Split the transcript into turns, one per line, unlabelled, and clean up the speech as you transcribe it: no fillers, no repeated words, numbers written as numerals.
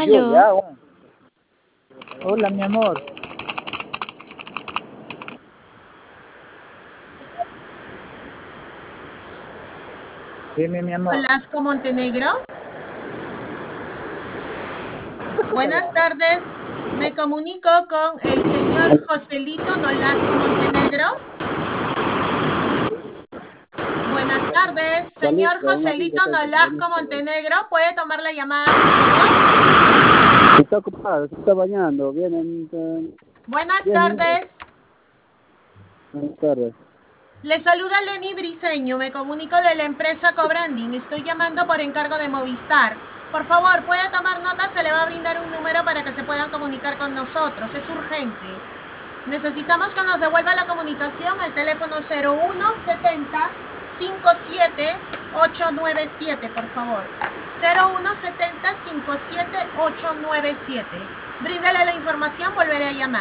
Aló.
Ya, bueno. Hola, mi amor. Dime, mi amor.
Nolasco Montenegro. Buenas tardes. Me comunico con el señor Joselito Nolasco Montenegro. Buenas tardes, señor Joselito Nolasco Montenegro. ¿Puede tomar la llamada, por favor?
Está ocupado, se está bañando.
Buenas tardes.
Buenas tardes.
Le saluda Lenny Briseño. Me comunico de la empresa Cobranding. Estoy llamando por encargo de Movistar. Por favor, puede tomar nota. Se le va a brindar un número para que se puedan comunicar con nosotros. Es urgente. Necesitamos que nos devuelva la comunicación al teléfono 0170 57 897, por favor. 0170 57 897. Bríndele la información, volveré a llamar.